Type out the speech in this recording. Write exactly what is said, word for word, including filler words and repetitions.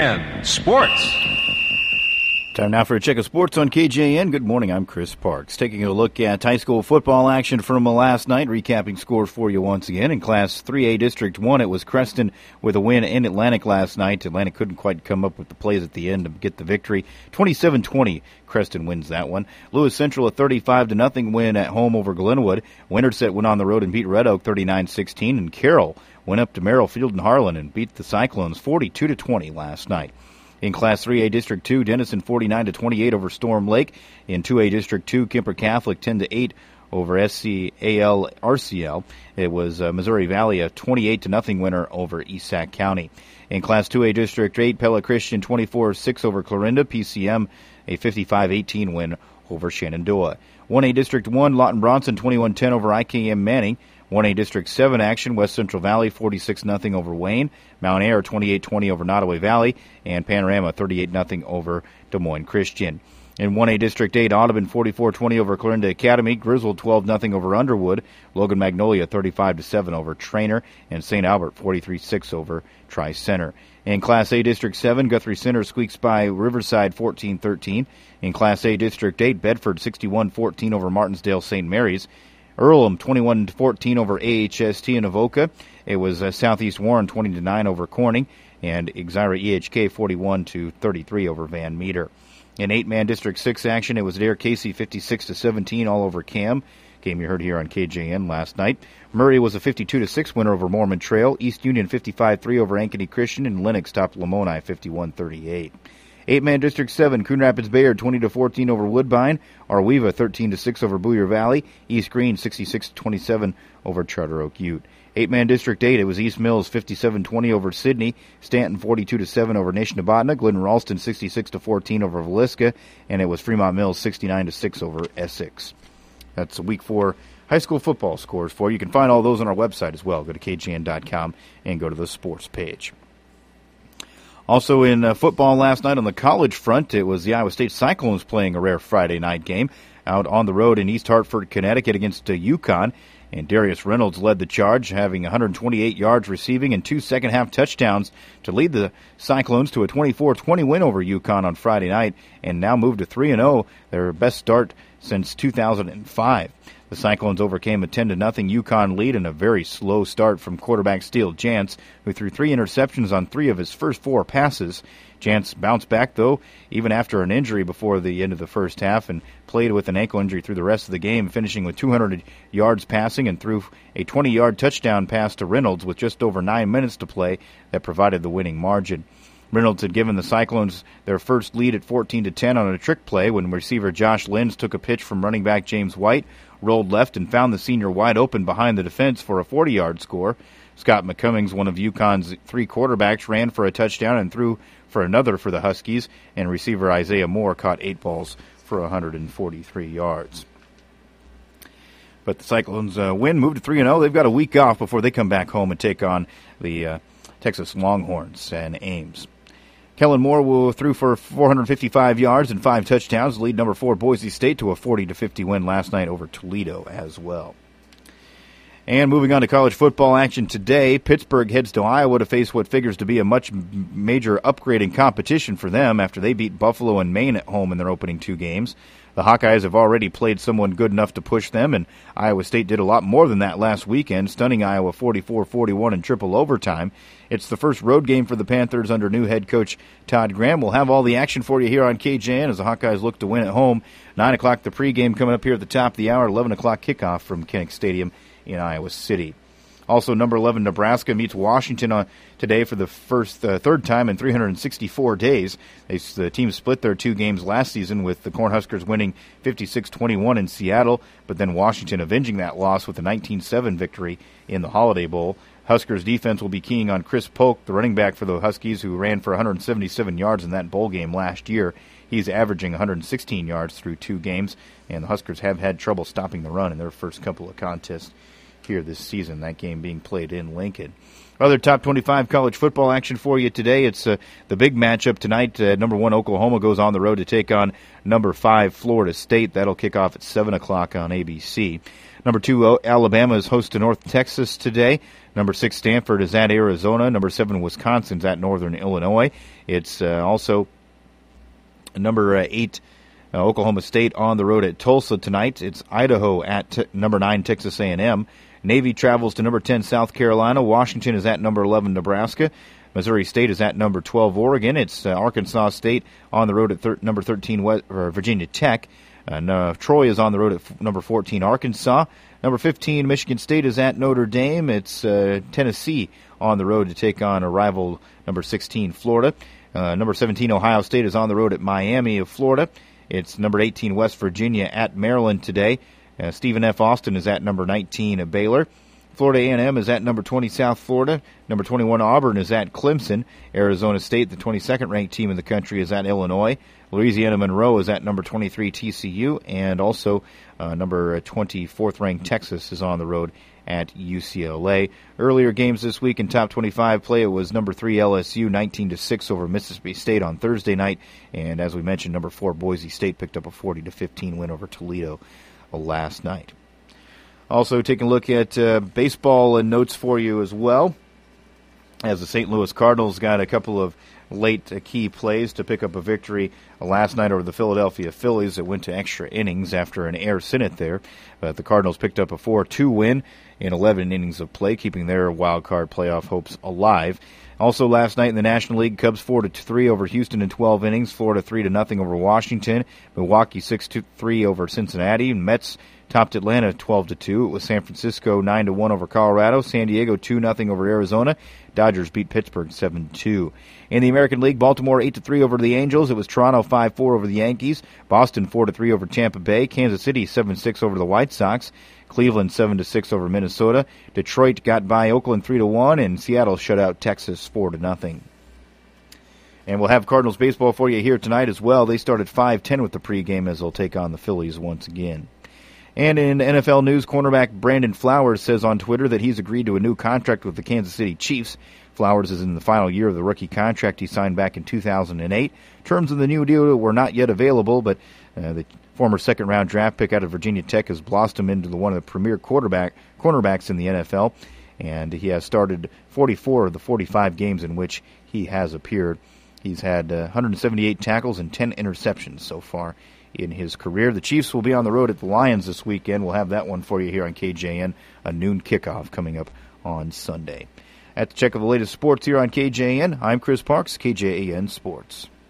And sports. Time now for a check of sports on K J N. Good morning, I'm Chris Parks. Taking a look at high school football action from last night, recapping scores for you once again. In Class three A District one, it was Creston with a win in Atlantic last night. Atlantic couldn't quite come up with the plays at the end to get the victory. twenty-seven twenty, Creston wins that one. Lewis Central a thirty-five to nothing win at home over Glenwood. Winterset went on the road and beat Red Oak thirty-nine sixteen, and Carroll went up to Merrill Field in Harlan and beat the Cyclones forty-two to twenty last night. In Class three A District two, Denison forty-nine to twenty-eight over Storm Lake. In two A District two, Kemper Catholic ten to eight over S C A L R C L. It was uh, Missouri Valley a twenty-eight to nothing winner over E S A C County. In Class two A District eight, Pella Christian twenty-four six over Clarinda. P C M a fifty-five eighteen win over Shenandoah. one A District one, Lawton Bronson twenty-one ten over I K M Manning. one A District seven action, West Central Valley forty-six nothing over Wayne. Mount Ayr twenty-eight twenty over Nottoway Valley. And Panorama thirty-eight nothing over Des Moines Christian. In one A District eight, Audubon forty-four twenty over Clarinda Academy. Griswold twelve nothing over Underwood. Logan Magnolia thirty-five to seven over Trainer. And Saint Albert forty-three six over Tri-Center. In Class A District seven, Guthrie Center squeaks by Riverside fourteen thirteen. In Class A District eight, Bedford sixty-one fourteen over Martinsdale Saint Mary's. Earlham twenty-one fourteen over A H S T in Avoca. It was uh, Southeast Warren twenty to nine over Corning, and Exira E H K forty-one to thirty-three over Van Meter. In eight-man District six action, it was Dare Casey fifty-six to seventeen all over Cam. Game you heard here on K J N last night. Murray was a fifty-two to six winner over Mormon Trail. East Union fifty-five three over Ankeny Christian, and Lennox topped Lamoni fifty-one thirty-eight. Eight-man District seven, Coon Rapids Bayard twenty to fourteen over Woodbine. Arweva thirteen to six over Booyer Valley. East Green sixty-six to twenty-seven over Charter Oak Ute. Eight-man District eight, it was East Mills fifty-seven twenty over Sidney. Stanton forty-two to seven over Nation Nabotna. Glidden Ralston sixty-six to fourteen over Villisca. And it was Fremont Mills sixty-nine to six over Essex. That's a week four high school football scores for you. You can find all those on our website as well. Go to K J N dot com and go to the sports page. Also in uh, football last night on the college front, it was the Iowa State Cyclones playing a rare Friday night game out on the road in East Hartford, Connecticut against uh, UConn. And Darius Reynolds led the charge, having one hundred twenty-eight yards receiving and two second-half touchdowns to lead the Cyclones to a twenty-four twenty win over UConn on Friday night, and now moved to three and oh, their best start since two thousand five. The Cyclones overcame a ten to nothing UConn lead in a very slow start from quarterback Steele Jantz, who threw three interceptions on three of his first four passes. Jantz bounced back, though, even after an injury before the end of the first half, and played with an ankle injury through the rest of the game, finishing with two hundred yards passing and threw a twenty-yard touchdown pass to Reynolds with just over nine minutes to play that provided the winning margin. Reynolds had given the Cyclones their first lead at fourteen to ten on a trick play when receiver Josh Lenz took a pitch from running back James White, rolled left, and found the senior wide open behind the defense for a forty-yard score. Scott McCummings, one of UConn's three quarterbacks, ran for a touchdown and threw for another for the Huskies, and receiver Isaiah Moore caught eight balls for one hundred forty-three yards. But the Cyclones uh, win, move to three and oh. They've got a week off before they come back home and take on the uh, Texas Longhorns and Ames. Kellen Moore will threw for four hundred fifty-five yards and five touchdowns, lead number four Boise State to a forty to fifty win last night over Toledo as well. And moving on to college football action today, Pittsburgh heads to Iowa to face what figures to be a much major upgrading competition for them after they beat Buffalo and Maine at home in their opening two games. The Hawkeyes have already played someone good enough to push them, and Iowa State did a lot more than that last weekend, stunning Iowa forty-four forty-one in triple overtime. It's the first road game for the Panthers under new head coach Todd Graham. We'll have all the action for you here on K J N as the Hawkeyes look to win at home. nine o'clock the pregame coming up here at the top of the hour, eleven o'clock kickoff from Kinnick Stadium in Iowa City. Also, number eleven Nebraska meets Washington on today for the first uh, third time in three hundred sixty-four days. They, the team split their two games last season, with the Cornhuskers winning fifty-six twenty-one in Seattle, but then Washington avenging that loss with a nineteen seven victory in the Holiday Bowl. Huskers defense will be keying on Chris Polk, the running back for the Huskies, who ran for one hundred seventy-seven yards in that bowl game last year. He's averaging one hundred sixteen yards through two games, and the Huskers have had trouble stopping the run in their first couple of contests here this season, that game being played in Lincoln. Other top twenty-five college football action for you today. It's uh, the big matchup tonight. Uh, number one Oklahoma goes on the road to take on number five Florida State. That'll kick off at seven o'clock on A B C. Number two Alabama is host to North Texas today. Number six, Stanford is at Arizona. Number seven, Wisconsin's at Northern Illinois. It's uh, also number uh, eight, uh, Oklahoma State on the road at Tulsa tonight. It's Idaho at t- number nine, Texas A and M. Navy travels to number ten, South Carolina. Washington is at number eleven, Nebraska. Missouri State is at number twelve, Oregon. It's uh, Arkansas State on the road at thir- number thirteen, West, or Virginia Tech. And, uh, Troy is on the road at f- number fourteen, Arkansas. Number fifteen, Michigan State is at Notre Dame. It's uh, Tennessee on the road to take on a rival number sixteen, Florida. Uh, number seventeen, Ohio State is on the road at Miami of Florida. It's number eighteen, West Virginia at Maryland today. Uh, Stephen F. Austin is at number nineteen, Baylor. Florida A and M is at number twenty, South Florida. Number twenty-one, Auburn is at Clemson. Arizona State, the twenty-second ranked team in the country, is at Illinois. Louisiana Monroe is at number twenty-three, T C U. And also uh, number twenty-fourth ranked Texas is on the road at U C L A. Earlier games this week in top twenty-five play, it was number three, L S U, nineteen to six over Mississippi State on Thursday night. And as we mentioned, number four, Boise State picked up a forty to fifteen win over Toledo last night. Also, taking a look at uh, baseball and notes for you as well, as the Saint Louis Cardinals got a couple of late uh, key plays to pick up a victory uh, last night over the Philadelphia Phillies. It went to extra innings after an air Senate there. But the Cardinals picked up a four two win in eleven innings of play, keeping their wild card playoff hopes alive. Also last night in the National League, Cubs four to three over Houston in twelve innings, Florida three to nothing over Washington, Milwaukee six to three over Cincinnati, Mets topped Atlanta twelve to two. It was San Francisco nine to one over Colorado, San Diego two nothing over Arizona. Dodgers beat Pittsburgh seven two. In the American League, Baltimore eight to three over the Angels. It was Toronto five four over the Yankees, Boston four to three over Tampa Bay, Kansas City seven six over the White Sox, Cleveland seven to six over Minnesota. Detroit got by Oakland three to one, and Seattle shut out Texas four to nothing. And we'll have Cardinals baseball for you here tonight as well. They start at five ten with the pregame as they'll take on the Phillies once again. And in N F L news, cornerback Brandon Flowers says on Twitter that he's agreed to a new contract with the Kansas City Chiefs. Flowers is in the final year of the rookie contract he signed back in two thousand eight. Terms of the new deal were not yet available, but uh, the former second-round draft pick out of Virginia Tech has blossomed into the, one of the premier quarterback cornerbacks in the N F L, and he has started forty-four of the forty-five games in which he has appeared. He's had uh, one hundred seventy-eight tackles and ten interceptions so far in his career. The Chiefs will be on the road at the Lions this weekend. We'll have that one for you here on K J N, a noon kickoff coming up on Sunday. At the check of the latest sports here on K J N, I'm Chris Parks, K J A N Sports.